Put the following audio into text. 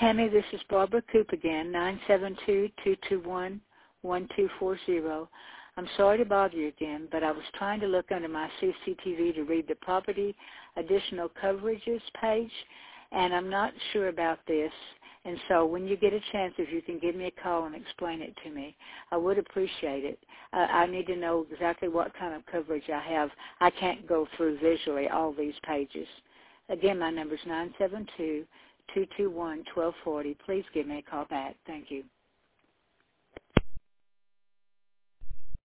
Tammy, this is Barbara Coop again, 972-221-1240. I'm sorry to bother you again, but I was trying to look under my CCTV to read the property additional coverages page, and I'm not sure about this. And so when you get a chance, if you can give me a call and explain it to me, I would appreciate it. I need to know exactly what kind of coverage I have. I can't go through visually all these pages. Again, my number is 972-221-1240. Please give me a call back. Thank you.